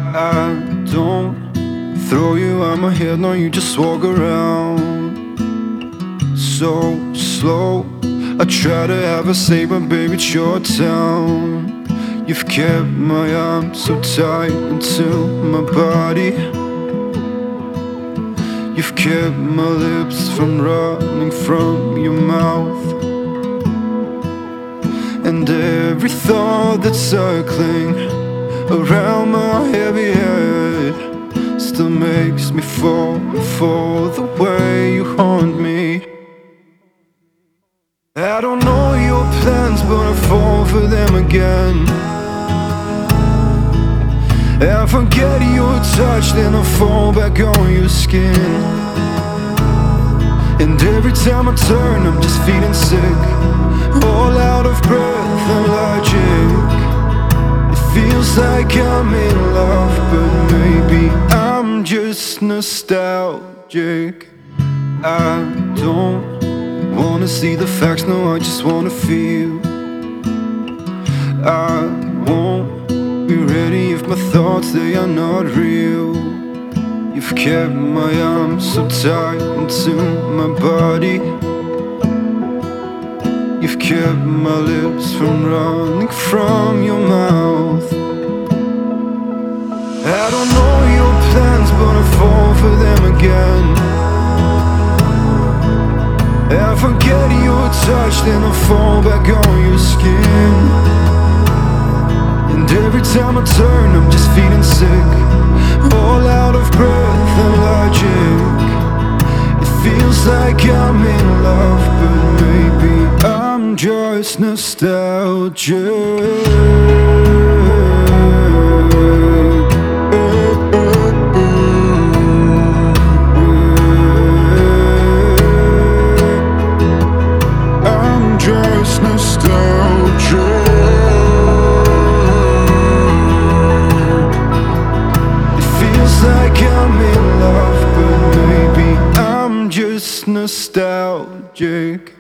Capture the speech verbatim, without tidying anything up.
I don't throw you out my head, no, you just walk around so slow. I try to have a say, but baby, it's your town. You've kept my arms so tight into my body. You've kept my lips from running from your mouth. And every thought that's circling around my heavy head still makes me fall for the way you haunt me. I don't know your plans, but I fall for them again. I forget your touch, then I fall back on your skin. And every time I turn, I'm just feeling sick, all out of breath and logic. It feels like I'm in love, but maybe I'm just nostalgic. I don't wanna see the facts, no, I just wanna feel. I won't be ready if my thoughts, they are not real. You've kept my arms so tight into my body. You've kept my lips from running from your mouth. I don't know your plans, but I fall for them again. I forget your touch, then I fall back on your skin. And every time I turn, I'm just feeling sick, all out of breath and logic. It feels like I'm in love, but maybe I'm just nostalgic. Nostalgic.